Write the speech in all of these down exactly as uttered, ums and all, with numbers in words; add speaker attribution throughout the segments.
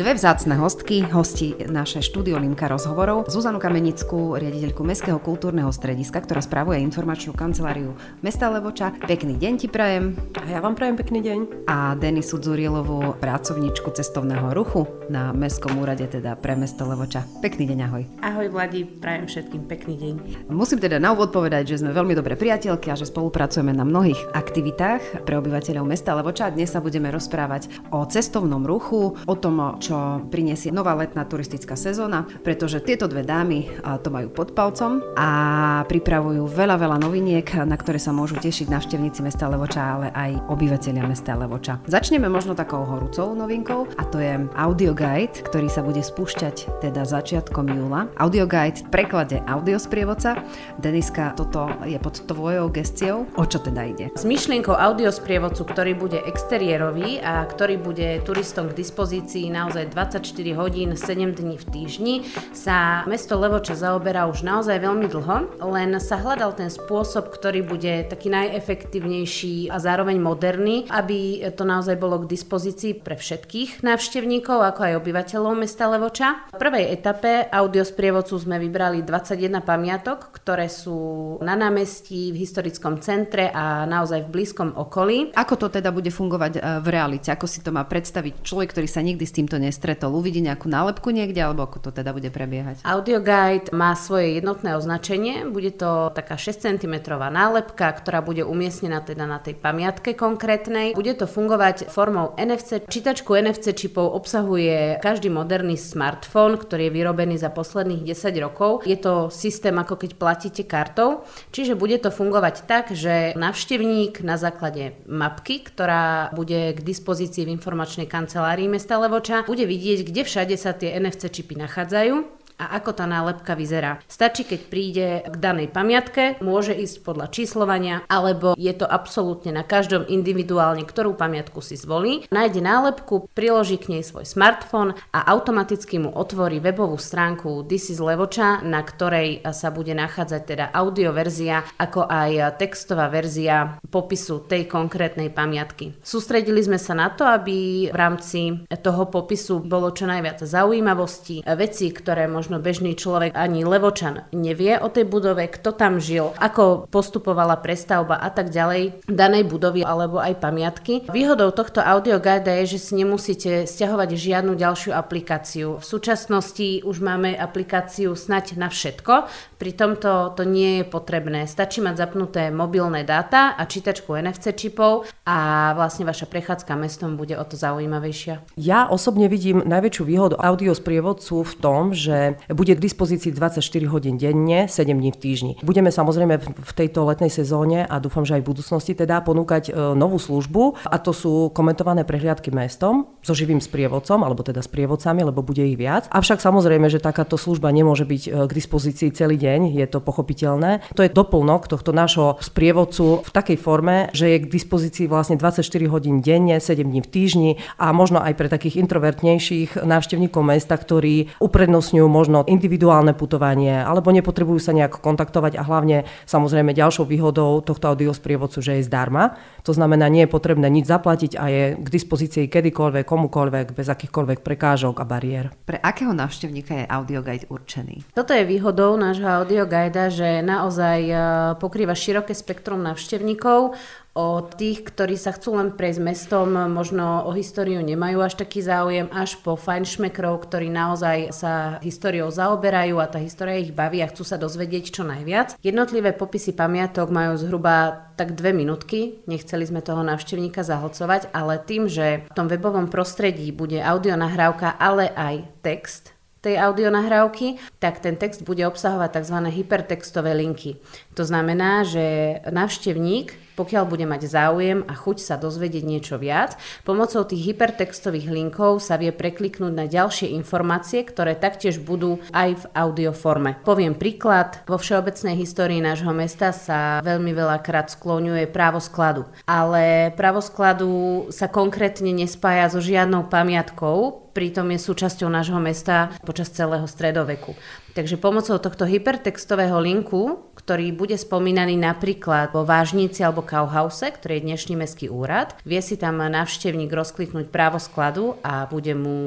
Speaker 1: Dve vzácne hostky, hosti naše štúdio Linka rozhovorov, Zuzanu Kamenickú, riaditeľku Mestského kultúrneho strediska, ktorá spravuje informačnú kanceláriu mesta Levoča. Pekný deň ti prajem.
Speaker 2: A ja vám prajem pekný deň.
Speaker 1: A Denisu Dzurielovú, pracovníčku cestovného ruchu na Mestskom úrade, teda pre mesto Levoča. Pekný deň, ahoj.
Speaker 3: Ahoj Vladi, prajem všetkým pekný deň.
Speaker 1: Musím teda na úvod povedať, že sme veľmi dobré priateľky a že spolupracujeme na mnohých aktivitách pre obyvateľov mesta Levoča. Dnes sa budeme rozprávať o cestovnom ruchu, o tom, čo prinesie nová letná turistická sezóna, pretože tieto dve dámy to majú pod palcom a pripravujú veľa, veľa noviniek, na ktoré sa môžu tešiť návštevníci mesta Levoča, ale aj obyvateľia mesta Levoča. Začneme možno takou horúcou novinkou a to je audioguide, ktorý sa bude spúšťať teda začiatkom júla. Audioguide v preklade audiosprievodca. Deniska, toto je pod tvojou gestiou. O čo teda ide?
Speaker 3: S myšlienkou audiosprievodcu, ktorý bude exteriérový a ktorý bude turistom k dispozícii naozaj dvadsaťštyri hodín, sedem dní v týždni, sa mesto Levoča zaoberá už naozaj veľmi dlho, len sa hľadal ten spôsob, ktorý bude taký najefektívnejší a zároveň moderný, aby to naozaj bolo k dispozícii pre všetkých návštevníkov, ako aj obyvateľov mesta Levoča. V prvej etape audiosprievodcu sme vybrali dvadsaťjeden pamiatok, ktoré sú na námestí, v historickom centre a naozaj v blízkom okolí.
Speaker 1: Ako to teda bude fungovať v realite? Ako si to má predstaviť človek, ktorý sa nikdy s týmto nestretol? Uvidí nejakú nálepku niekde, alebo ako to teda bude prebiehať?
Speaker 3: Audioguide má svoje jednotné označenie. Bude to taká šesť centimetrov nálepka, ktorá bude umiestnená teda na tej pamiatke konkrétnej. Bude to fungovať formou en ef cé. Čítačku en ef cé čipov obsahuje každý moderný smartfón, ktorý je vyrobený za posledných desať rokov. Je to systém, ako keď platíte kartou. Čiže bude to fungovať tak, že návštevník na základe mapky, ktorá bude k dispozícii v informačnej kancelárii mesta Levoča, bude vidieť, kde všade sa tie en ef cé čipy nachádzajú a ako tá nálepka vyzerá. Stačí, keď príde k danej pamiatke, môže ísť podľa číslovania, alebo je to absolútne na každom individuálne, ktorú pamiatku si zvolí. Nájde nálepku, priloží k nej svoj smartfón a automaticky mu otvorí webovú stránku This is Levoča, na ktorej sa bude nachádzať teda audioverzia, ako aj textová verzia popisu tej konkrétnej pamiatky. Sústredili sme sa na to, aby v rámci toho popisu bolo čo najviac zaujímavostí, vecí, ktoré možno bežný človek ani Levočan nevie o tej budove, kto tam žil, ako postupovala prestavba a tak ďalej danej budovy alebo aj pamiatky. Výhodou tohto audioguida je, že si nemusíte stiahovať žiadnu ďalšiu aplikáciu. V súčasnosti už máme aplikáciu snať na všetko, pri tomto to nie je potrebné. Stačí mať zapnuté mobilné dáta a čítačku en ef cé čipov a vlastne vaša prechádzka mestom bude o to zaujímavejšia.
Speaker 2: Ja osobne vidím najväčšiu výhodu audiosprievodcu v tom, že bude k dispozícii dvadsaťštyri hodín denne, sedem dní v týždni. Budeme samozrejme v tejto letnej sezóne a dúfam, že aj v budúcnosti teda ponúkať novú službu a to sú komentované prehliadky mestom so živým sprievodcom, alebo teda sprievodcami, lebo bude ich viac. Avšak samozrejme, že takáto služba nemôže byť k dispozícii celý deň, je to pochopiteľné. To je doplnok tohto nášho sprievodcu v takej forme, že je k dispozícii vlastne dvadsaťštyri hodín denne, sedem dní v týždni a možno aj pre takých introvertnejších návštevníkov mesta, ktorí uprednostňujú možno individuálne putovanie, alebo nepotrebujú sa nejak kontaktovať a hlavne samozrejme ďalšou výhodou tohto audiosprievodcu, že je zdarma. To znamená, nie je potrebné nič zaplatiť a je k dispozícii kedykoľvek, komukoľvek, bez akýchkoľvek prekážok a bariér.
Speaker 1: Pre akého návštevníka je audioguide určený?
Speaker 3: Toto je výhodou nášho audioguida, že naozaj pokrýva široké spektrum návštevníkov. Od tých, ktorí sa chcú len prejsť mestom, možno o históriu nemajú až taký záujem, až po fajnšmekrov, ktorí naozaj sa históriou zaoberajú a tá história ich baví a chcú sa dozvedieť čo najviac. Jednotlivé popisy pamiatok majú zhruba tak dve minútky, nechceli sme toho návštevníka zahlcovať, ale tým, že v tom webovom prostredí bude audionahrávka, ale aj text tej audionahrávky, tak ten text bude obsahovať tzv. Hypertextové linky. To znamená, že návštevník, pokiaľ bude mať záujem a chuť sa dozvedieť niečo viac, pomocou tých hypertextových linkov sa vie prekliknúť na ďalšie informácie, ktoré taktiež budú aj v audioforme. Poviem príklad, vo všeobecnej histórii nášho mesta sa veľmi veľakrát skloňuje právo skladu, ale právo skladu sa konkrétne nespája so žiadnou pamiatkou, pritom je súčasťou nášho mesta počas celého stredoveku. Takže pomocou tohto hypertextového linku, ktorý bude spomínaný napríklad vo Vážnici alebo Kauhause, ktorý je dnešný mestský úrad, vie si tam návštevník rozkliknúť právo skladu a bude mu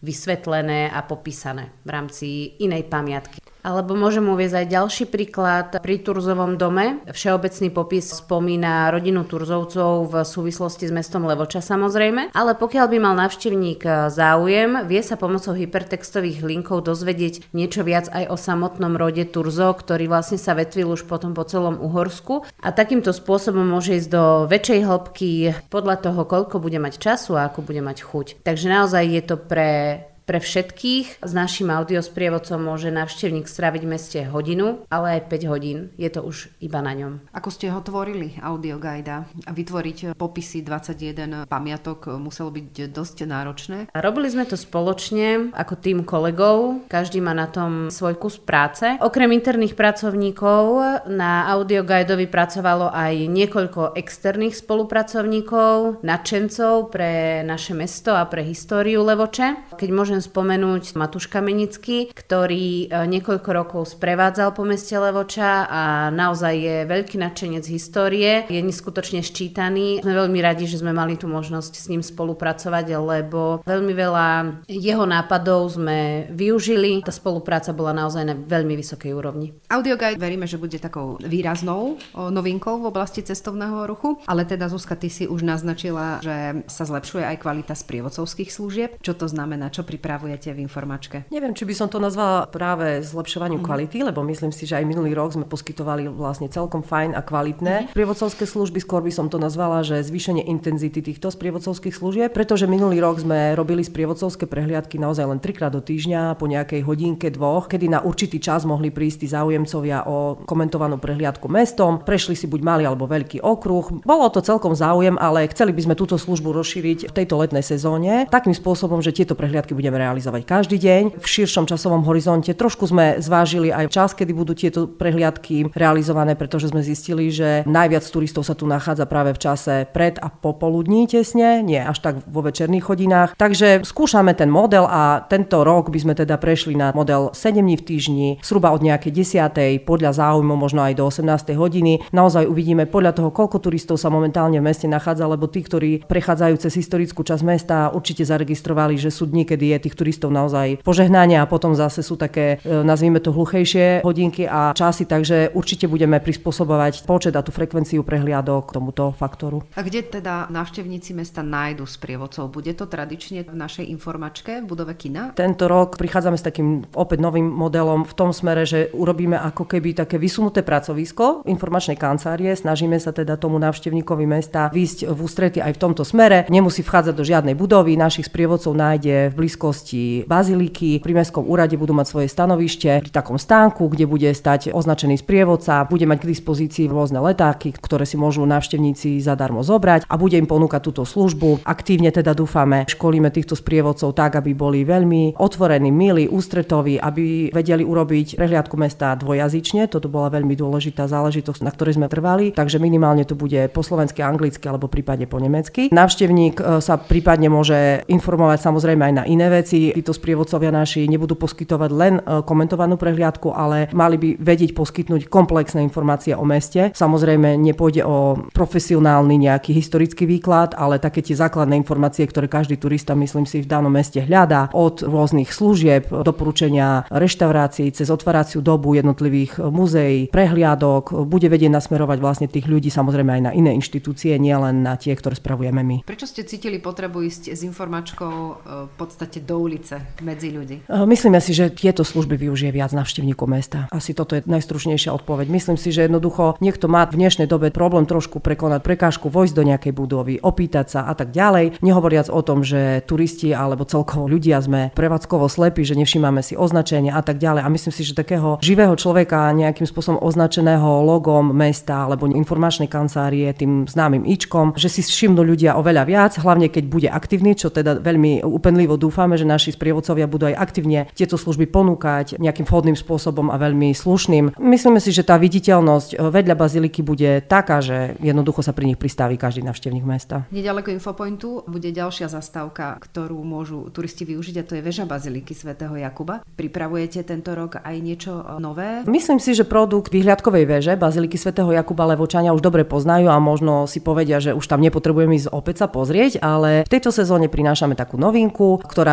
Speaker 3: vysvetlené a popísané v rámci inej pamiatky. Alebo môžem uviesť aj ďalší príklad. Pri Turzovom dome všeobecný popis spomína rodinu Turzovcov v súvislosti s mestom Levoča samozrejme, ale pokiaľ by mal návštevník záujem, vie sa pomocou hypertextových linkov dozvedieť niečo viac aj o samotnom rode Turzov, ktorý vlastne sa vetvil už potom po celom Uhorsku a takýmto spôsobom môže ísť do väčšej hĺbky podľa toho, koľko bude mať času a ako bude mať chuť. Takže naozaj je to pre Pre všetkých s našim audiosprievodcom môže návštevník stráviť v meste hodinu, ale aj päť hodín. Je to už iba na ňom.
Speaker 1: Ako ste ho tvorili, audioguida, a vytvoriť popisy dvadsaťjeden pamiatok muselo byť dosť náročné?
Speaker 3: A robili sme to spoločne ako tým kolegov. Každý má na tom svoj kus práce. Okrem interných pracovníkov na audioguidovi pracovalo aj niekoľko externých spolupracovníkov, nadšencov pre naše mesto a pre históriu Levoče. Keď môžem spomenúť Matúš Kamenický, ktorý niekoľko rokov sprevádzal po meste Levoča a naozaj je veľký nadšenec histórie. Je neskutočne ščítaný. Sme veľmi radi, že sme mali tú možnosť s ním spolupracovať, lebo veľmi veľa jeho nápadov sme využili. Tá spolupráca bola naozaj na veľmi vysokej úrovni.
Speaker 1: Audioguide veríme, že bude takou výraznou novinkou v oblasti cestovného ruchu, ale teda Zuzka, ty si už naznačila, že sa zlepšuje aj kvalita sprievodcovských služieb. Čo to znamená? Čo pripravujete v informačke?
Speaker 2: Neviem, či by som to nazvala práve zlepšovaniu mm. kvality, lebo myslím si, že aj minulý rok sme poskytovali vlastne celkom fajn a kvalitné mm. sprievodcovské služby. Skôr by som to nazvala, že zvýšenie intenzity týchto sprievodcovských služieb, pretože minulý rok sme robili sprievodcovské prehliadky naozaj len trikrát do týždňa po nejakej hodinke, dvoch, kedy na určitý čas mohli prísť tí záujemcovia o komentovanú prehliadku mestom. Prešli si buď malý alebo veľký okruh. Bolo to celkom záujem, ale chceli by sme túto službu rozšíriť v tejto letnej sezóne takým spôsobom, že tieto prehliadky budeme realizovať každý deň v širšom časovom horizonte. Trošku sme zvážili aj čas, kedy budú tieto prehliadky realizované, pretože sme zistili, že najviac turistov sa tu nachádza práve v čase pred a popoludní tesne, nie až tak vo večerných hodinách. Takže skúšame ten model a tento rok by sme teda prešli na model sedem dní v týždni, zhruba od nejakej desiatej, podľa záujmu možno aj do osemnástej hodiny. Naozaj uvidíme podľa toho, koľko turistov sa momentálne v meste nachádza, lebo tí, ktorí prechádzajú cez historickú časť mesta, určite zaregistrovali, že sú dni, kedy je tých turistov naozaj požehnania a potom zase sú také, nazvime to, hluchejšie hodinky a časy, takže určite budeme prispôsobovať počet a tú frekvenciu prehliadok k tomuto faktoru.
Speaker 1: A kde teda návštevníci mesta nájdu sprievodcov? Bude to tradične v našej informačke v budove kina?
Speaker 2: Tento rok prichádzame s takým opäť novým modelom v tom smere, že urobíme ako keby také vysunuté pracovisko informačnej kancelárie. Snažíme sa teda tomu návštevníkovi mesta výjsť v ústrety aj v tomto smere. Nemusí vchádzať do žiadnej budovy, našich sprievodcov nájde v blízkosti baziliky. Pri mestskom úrade budú mať svoje stanovište pri takom stánku, kde bude stať označený sprievodca, bude mať k dispozícii rôzne letáky, ktoré si môžu návštevníci zadarmo zobrať a bude im ponúkať túto službu. Aktívne teda dúfame, školíme týchto sprievodcov tak, aby boli veľmi otvorení, milí, ústretoví, aby vedeli urobiť prehliadku mesta dvojazyčne. Toto bola veľmi dôležitá záležitosť, na ktorej sme trvali, takže minimálne to bude po slovensky, anglicky alebo prípadne po nemecky. Návštevník sa prípadne môže informovať samozrejme aj na iné veci. Títo sprievodcovia naši nebudú poskytovať len komentovanú prehliadku, ale mali by vedieť poskytnúť komplexné informácie o meste. Samozrejme nepôjde o profesionálny nejaký historický výklad, ale také tie základné informácie, ktoré každý turista, myslím si, v danom meste hľadá, od rôznych služieb, doporučenia reštaurácií cez otváraciu dobu jednotlivých muzeí, prehliadok, bude vedieť nasmerovať vlastne tých ľudí samozrejme aj na iné inštitúcie, nielen na tie, ktoré spravujeme my.
Speaker 1: Prečo ste cítili potrebu ísť s informačkou v podstate do ulice medzi ľudí?
Speaker 2: Myslíme si, že tieto služby využije viac návštevníkov mesta. Asi toto je najstručnejšia odpoveď. Myslím si, že jednoducho niekto má v dnešnej dobe problém trošku prekonať prekážku, vojsť do nejakej budovy, opýtať sa a tak ďalej. Nehovoriac o tom, že turisti alebo celkovo ľudia sme prevádzkovo slepí, že nevšímame si označenia a tak ďalej. A myslím si, že takého živého človeka nejakým spôsobom označeného logom mesta alebo informačnej kancelárie, tým známym ičkom, že si všimnú ľudia oveľa viac, hlavne keď bude aktívny, čo teda veľmi úpenlivo dúfame, že naši sprievodcovia budú aj aktívne tieto služby ponúkať nejakým vhodným spôsobom a veľmi slušným. Myslíme si, že tá viditeľnosť vedľa baziliky bude taká, že jednoducho sa pri nich pristaví každý návštevník mesta.
Speaker 1: Nedaleko Infopointu bude ďalšia zastávka, ktorú môžu turisti využiť, a to je väža baziliky svätého Jakuba. Pripravujete tento rok aj niečo nové?
Speaker 2: Myslím si, že produkt výhľadkovej väže baziliky svätého Jakuba Levočania už dobre poznajú a možno si povedia, že už tam nepotrebujeme ísť opäť sa pozrieť, ale v tejto sezóne prinášame takú novinku, ktorá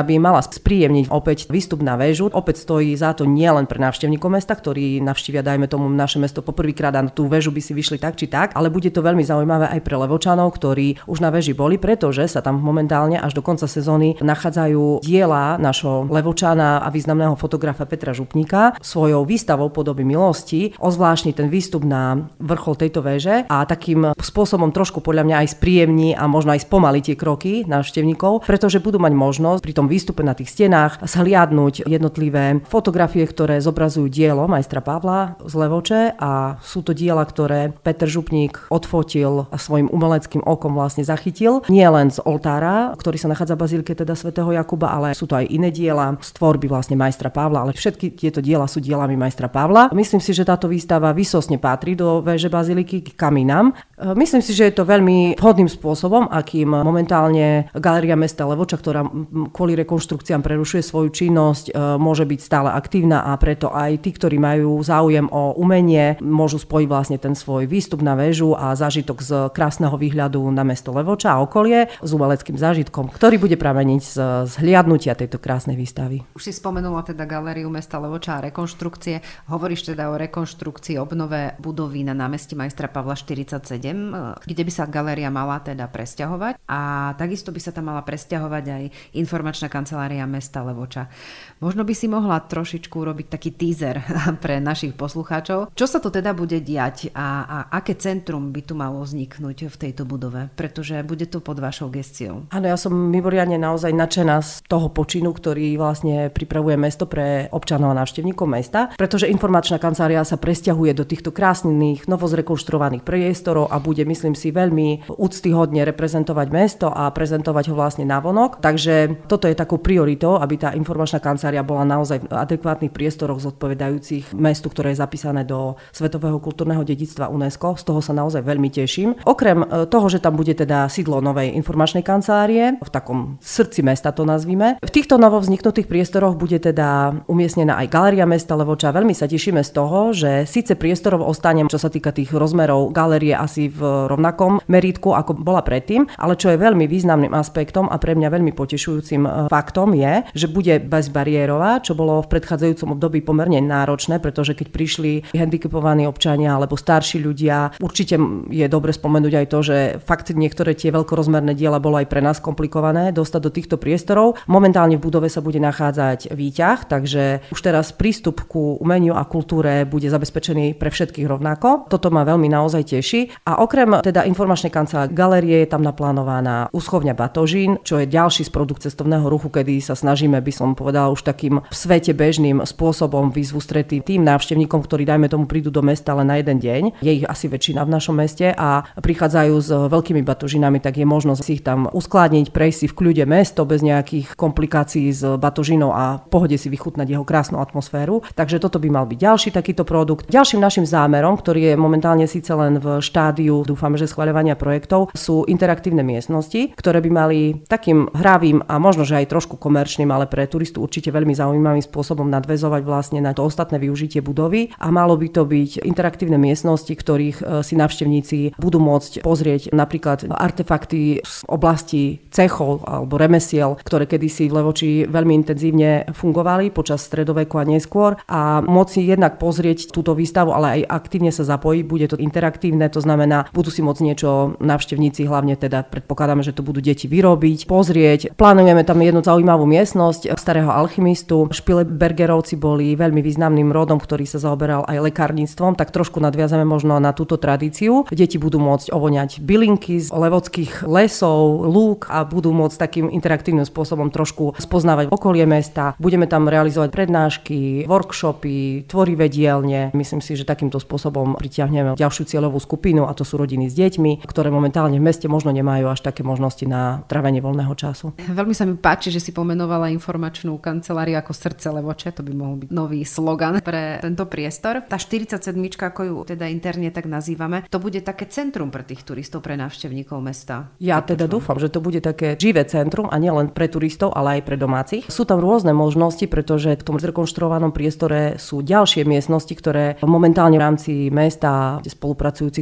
Speaker 2: by im mala spríjemniť opäť výstup na väžu. Opäť stojí za to nielen pre návštevníkov mesta, ktorí navštívia, dajme tomu, naše mesto poprvýkrát a na tú väžu by si vyšli tak či tak, ale bude to veľmi zaujímavé aj pre Levočanov, ktorí už na väži boli, pretože sa tam momentálne až do konca sezóny nachádzajú diela našho Levočana a významného fotografa Petra Župníka svojou výstavou Podoby milosti, ozvláštni ten výstup na vrchol tejto väže a takým spôsobom trošku podľa mňa aj spríjemní a možno aj spomalí tie kroky návštevníkov, pretože budú mať možnosť pri tom výstupe na tých stenách zhliadnúť jednotlivé fotografie, ktoré zobrazujú dielo majstra Pavla z Levoče a sú to diela, ktoré Peter Župník odfotil a svojim umeleckým okom vlastne zachytil. Nie len z oltára, ktorý sa nachádza v bazílike teda svätého Jakuba, ale sú to aj iné diela z tvorby vlastne majstra Pavla, ale všetky tieto diela sú dielami majstra Pavla. Myslím si, že táto výstava výsostne patrí do väže bazíliky k kamínam. Myslím si, že je to veľmi vhodným spôsobom, akým momentálne Galéria mesta Levoča, ktorá kvôli rekonštrukciám prerušuje svoju činnosť, môže byť stále aktívna a preto aj tí, ktorí majú záujem o umenie, môžu spojiť vlastne ten svoj výstup na väžu a zážitok z krásneho výhľadu na mesto Levoča a okolie s umeleckým zážitkom, ktorý bude prameniť z zhliadnutia tejto krásnej výstavy.
Speaker 1: Už si spomenula teda Galériu mesta Levoča a rekonštrukcie. Hovoríš teda o rekonštrukcii, obnove budovy na námestí majstra Pavla štyridsaťsedem, kde by sa galéria mala teda presťahovať a takisto by sa tam mala presťahovať aj informačná kancelária mesta Levoča. Možno by si mohla trošičku urobiť taký teaser pre našich poslucháčov. Čo sa to teda bude diať a, a aké centrum by tu malo vzniknúť v tejto budove? Pretože bude to pod vašou gestiou.
Speaker 2: Áno, ja som mimoriadne naozaj nadšená z toho počinu, ktorý vlastne pripravuje mesto pre občanov a návštevníkov mesta, pretože informačná kancelária sa presťahuje do týchto krásnych, novozrekonštruovaných priestorov a bude, myslím si, veľmi úctyhodne reprezentovať mesto a prezentovať ho vlastne navonok. Takže toto je takou prioritou, aby tá informačná kancelária bola naozaj v adekvátnych priestoroch zodpovedajúcich mestu, ktoré je zapísané do Svetového kultúrneho dedičstva UNESCO. Z toho sa naozaj veľmi teším. Okrem toho, že tam bude teda sídlo novej informačnej kancelárie, v takom srdci mesta to nazvime, v týchto novovzniknutých priestoroch bude teda umiestnená aj Galéria mesta Levoča. Veľmi sa tešíme z toho, že síce priestorov ostane, čo sa týka tých rozmerov galérie asi v rovnakom merítku, ako bola predtým, ale čo je veľmi významným aspektom a pre mňa veľmi potešujúcim faktom je, že bude bezbariérová, čo bolo v predchádzajúcom období pomerne náročné, pretože keď prišli handicapovaní občania alebo starší ľudia, určite je dobre spomenúť aj to, že fakt niektoré tie veľkorozmerné diela bolo aj pre nás komplikované dostať do týchto priestorov. Momentálne v budove sa bude nachádzať výťah, takže už teraz prístup ku umeniu a kultúre bude zabezpečený pre všetkých rovnako. Toto ma veľmi naozaj teší. A okrem teda informačnej kancelárie galérie je tam naplánovaná úschovňa Batožín, čo je ďalší z produkt cestovného ruchu, kedy sa snažíme, by som povedala, už takým v svete bežným spôsobom výzvu stretí tým návštevníkom, ktorí dajme tomu prídu do mesta len na jeden deň. Je ich asi väčšina v našom meste a prichádzajú s veľkými batožinami, tak je možnosť si ich tam uskladniť, prejsť si v kľude mesto bez nejakých komplikácií s batožinou a v pohode si vychutnať jeho krásnu atmosféru. Takže toto by mal byť ďalší takýto produkt. Ďalším našim zámerom, ktorý je momentálne síce len v štádiu, dúfame, že schvaľovania projektov, sú interaktívne miestnosti, ktoré by mali takým hravým a možno, že aj trošku komerčným, ale pre turistu určite veľmi zaujímavým spôsobom nadväzovať vlastne na to ostatné využitie budovy a malo by to byť interaktívne miestnosti, ktorých si návštevníci budú môcť pozrieť napríklad artefakty z oblasti cechov alebo remesiel, ktoré kedysi v Levoči veľmi intenzívne fungovali počas stredoveku a neskôr a môcť si jednak pozrieť túto výstavu, ale aj aktívne sa zapojiť. Bude to interaktívne, to znamená, budú si môcť niečo návštevníci, hlavne teda predpokladáme, že to budú deti vyrobiť, pozrieť. Plánujeme tam jednu zaujímavú miestnosť starého alchymistu. Špilebergerovci boli veľmi významným rodom, ktorý sa zaoberal aj lekárnictvom, tak trošku nadviazame možno na túto tradíciu. Deti budú môcť ovoňať bylinky z levockých lesov, lúk a budú môcť takým interaktívnym spôsobom trošku spoznávať okolie mesta. Budeme tam realizovať prednášky, workshopy, tvorivé dielne. Myslím si, že takýmto spôsobom pritiahneme ďalšiu cieľovú skupinu a to sú rodiny s deťmi, ktoré momentálne v meste možno nemajú až také možnosti na trávenie voľného času.
Speaker 1: Veľmi sa mi páči, že si pomenovala informačnú kanceláriu ako srdce Levoče, to by mohol byť nový slogan pre tento priestor. Tá štyridsaťsedem, ako ju teda interne tak nazývame, to bude také centrum pre tých turistov, pre návštevníkov mesta.
Speaker 2: Ja teda dúfam, že to bude také živé centrum a nielen pre turistov, ale aj pre domácich. Sú tam rôzne možnosti, pretože v tom zrekonštruovanom priestore sú ďalšie miestnosti, ktoré momentálne v rámci mesta spolupracujúcich subjektov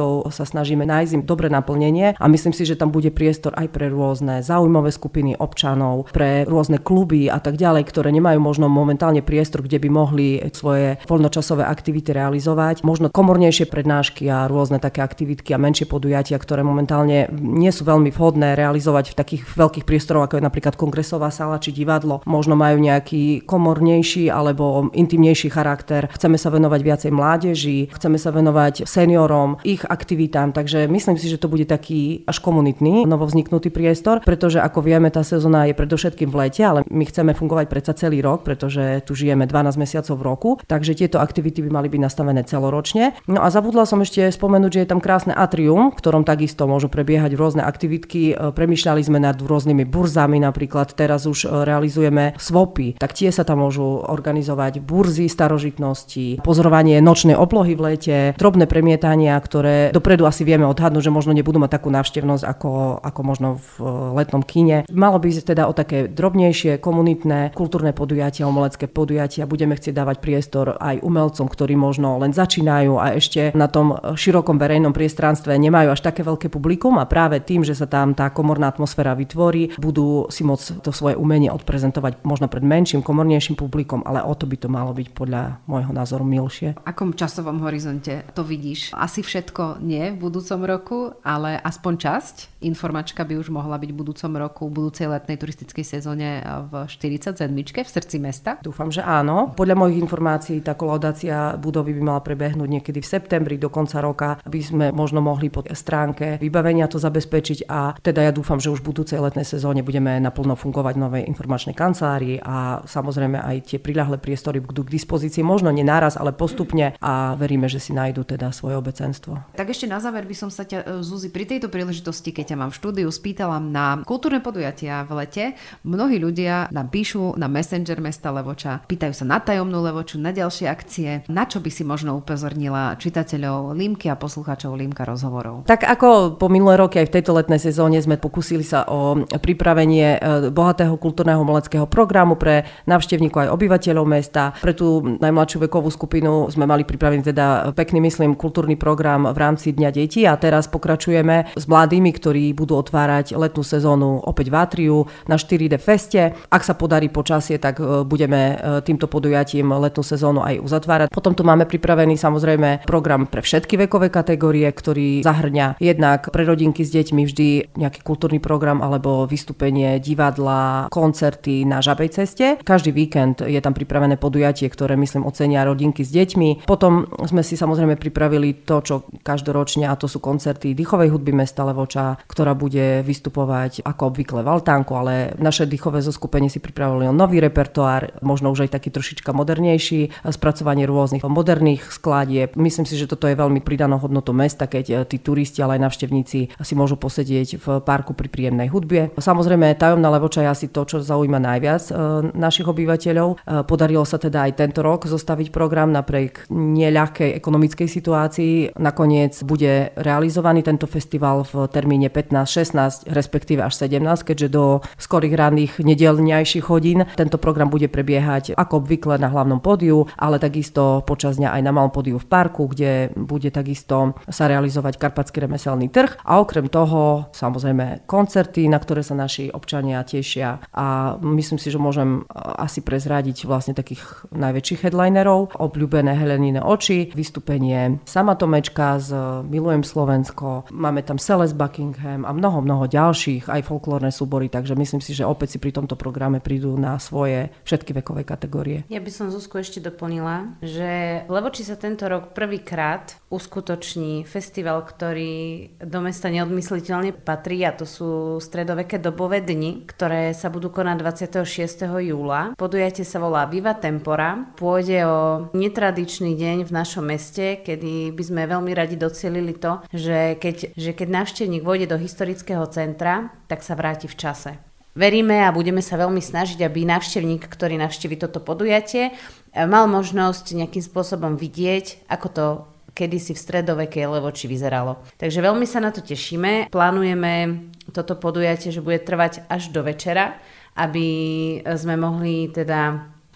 Speaker 2: aktivitov sa snažíme nájsť im dobre naplnenie a myslím si, že tam bude priestor aj pre rôzne záujmové skupiny občanov, pre rôzne kluby a tak ďalej, ktoré nemajú možno momentálne priestor, kde by mohli svoje voľnočasové aktivity realizovať. Možno komornejšie prednášky a rôzne také aktivitky a menšie podujatia, ktoré momentálne nie sú veľmi vhodné realizovať v takých veľkých priestoroch, ako je napríklad kongresová sála či divadlo. Možno majú nejaký komornejší alebo intimnejší charakter. Chceme sa venovať viacej mládeži, chceme sa venovať seniorom, ich aktivitám, takže myslím si, že to bude taký až komunitný, novovzniknutý priestor, pretože ako vieme, tá sezóna je predovšetkým v lete, ale my chceme fungovať predsa celý rok, pretože tu žijeme dvanásť mesiacov v roku, takže tieto aktivity by mali byť nastavené celoročne. No a zabudla som ešte spomenúť, že je tam krásne atrium, v ktorom takisto môžu prebiehať rôzne aktivitky. Premýšľali sme nad rôznymi burzami, napríklad teraz už realizujeme swapy, tak tie sa tam môžu organizovať burzy starožitnosti, pozorovanie nočnej oblohy v lete, drobné premietania, ktoré dopredu asi vieme odhadnúť, že možno nebudú mať takú návštevnosť ako, ako možno v letnom kine. Malo by sa teda o také drobnejšie komunitné kultúrne podujatia, umelecké podujatia. Budeme chcieť dávať priestor aj umelcom, ktorí možno len začínajú a ešte na tom širokom verejnom priestranstve nemajú až také veľké publikum a práve tým, že sa tam tá komorná atmosféra vytvorí, budú si môcť to svoje umenie odprezentovať možno pred menším, komornejším publikom, ale o to by to malo byť podľa môjho názoru milšie.
Speaker 1: V akom časovom horizonte to vidíš? Asi všetko nie v budúcom roku, ale aspoň časť. Informačka by už mohla byť v budúcom roku, v budúcej letnej turistickej sezóne v štyridsaťsedem v srdci mesta?
Speaker 2: Dúfam, že áno. Podľa mojich informácií tá kolaudácia budovy by mala prebehnúť niekedy v septembri do konca roka, aby sme možno mohli po stránke vybavenia to zabezpečiť a teda ja dúfam, že už v budúcej letnej sezóne budeme naplno fungovať v novej informačnej kancelárii a samozrejme aj tie priľahlé priestory budú k dispozícii, možno nie naraz, ale postupne a veríme, že si nájdu teda svoje obecenstvo.
Speaker 1: Tak ešte na záver by som sa ťa, Zuzi, pri tejto príležitosti, keď ťa mám v štúdiu, spýtala na kultúrne podujatia v lete. Mnohí ľudia nám píšu na Messenger mesta Levoča, pýtajú sa na tajomnú Levoču, na ďalšie akcie. Na čo by si možno upozornila čitateľov Límky a poslucháčov Límka rozhovorov?
Speaker 2: Tak ako po minulé roky aj v tejto letnej sezóne sme pokúsili sa o pripravenie bohatého kultúrneho umeleckého programu pre návštevníkov aj obyvateľov mesta. Pre tú najmladšiu vekovú skupinu sme mali pripravený teda pekný, myslím, kultúrny program v rámci Dňa detí a teraz pokračujeme s mladými, ktorí budú otvárať letnú sezónu opäť v Atriu na štyri dé feste. Ak sa podarí počasie, tak budeme týmto podujatím letnú sezónu aj uzatvárať. Potom tu máme pripravený samozrejme program pre všetky vekové kategórie, ktorý zahrňa jednak pre rodinky s deťmi vždy nejaký kultúrny program alebo vystúpenie divadla, koncerty na Žabej ceste. Každý víkend je tam pripravené podujatie, ktoré myslím ocenia rodinky s deťmi. Potom sme si samozrejme pripravili to, čo každoročne, a to sú koncerty dýchovej hudby mesta Levoča, ktorá bude vystupovať ako obvykle v altánku, ale naše dýchové zoskupenie si pripravili nový repertoár, možno už aj taký trošička modernejší, spracovanie rôznych moderných skladieb. Myslím si, že toto je veľmi pridanou hodnotou mesta, keď tí turisti, ale aj návštevníci si môžu posedieť v parku pri príjemnej hudbe. Samozrejme, tajomná Levoča je asi to, čo zaujíma najviac našich obyvateľov. Podarilo sa teda aj tento rok zostaviť program napriek neľahkej ekonomickej situácii. Nakoniec bude realizovaný tento festival v termíne pätnásť šestnásť, respektíve až sedemnásť, keďže do skorých ranných nedeľňajších hodín tento program bude prebiehať ako obvykle na hlavnom pódiu, ale takisto počas dňa aj na malom pódiu v parku, kde bude takisto sa realizovať Karpatský remeselný trh a okrem toho samozrejme koncerty, na ktoré sa naši občania tešia a myslím si, že môžem asi prezradiť vlastne takých najväčších headlinerov. Obľúbené Helenine oči, vystúpenie Sama Tomečka z Milujem Slovensko, máme tam Celeste Buckingham a mnoho, mnoho ďalších, aj folklórne súbory, takže myslím si, že opäť si pri tomto programe prídu na svoje všetky vekové kategórie.
Speaker 3: Ja by som Zuzku ešte doplnila, že v Levoči sa tento rok prvýkrát uskutoční festival, ktorý do mesta neodmysliteľne patrí, a to sú stredoveké dobové dni, ktoré sa budú konať dvadsiateho šiesteho júla. Podujatie sa volá Viva Tempora. Pôjde o netradičný deň v našom meste, kedy by sme veľmi radi docielili to, že keď, že keď návštevník vôjde do historického centra, tak sa vráti v čase. Veríme a budeme sa veľmi snažiť, aby návštevník, ktorý navštívi toto podujatie, mal možnosť nejakým spôsobom vidieť, ako to kedysi v stredovekej Levoči vyzeralo. Takže veľmi sa na to tešíme. Plánujeme toto podujatie, že bude trvať až do večera, aby sme mohli teda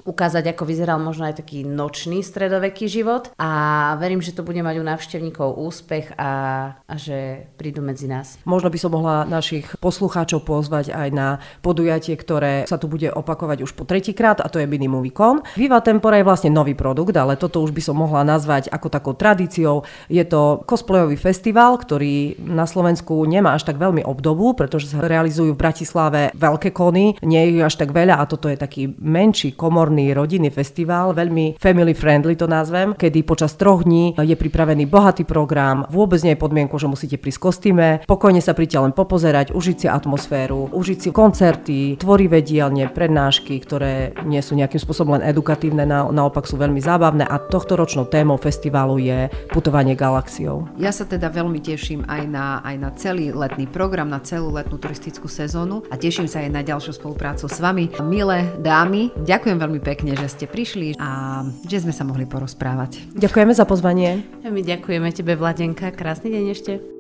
Speaker 3: ukázať, ako vyzeral možno aj taký nočný stredoveký život a verím, že to bude mať u návštevníkov úspech a, a že prídu medzi nás.
Speaker 2: Možno by som mohla našich poslucháčov pozvať aj na podujatie, ktoré sa tu bude opakovať už po tretíkrát, a to je Mini Movie Con. Viva Tempora je vlastne nový produkt, ale toto už by som mohla nazvať ako takou tradíciou. Je to cosplayový festival, ktorý na Slovensku nemá až tak veľmi obdobu, pretože sa realizujú v Bratislave veľké kony, nie je až tak veľa a toto je taký menší komorný rodinný festival, veľmi family friendly to nazvem, kedy počas troch dní je pripravený bohatý program, vôbec nie je podmienkou, že musíte prísť v kostýme, pokojne sa príďte len popozerať, užiť si atmosféru, užiť si koncerty, tvorivé dielne, prednášky, ktoré nie sú nejakým spôsobom len edukatívne, na, naopak sú veľmi zábavné a tohtoročnou témou festivalu je putovanie galaxiou.
Speaker 1: Ja sa teda veľmi teším aj na, aj na celý letný program, na celú letnú turistickú sezónu a teším sa aj na ďalšiu spoluprácu s vami. Milé dámy, ďakujem veľmi pekne, že ste prišli a že sme sa mohli porozprávať.
Speaker 2: Ďakujeme za pozvanie.
Speaker 3: My ďakujeme tebe, Vladenka. Krásny deň ešte.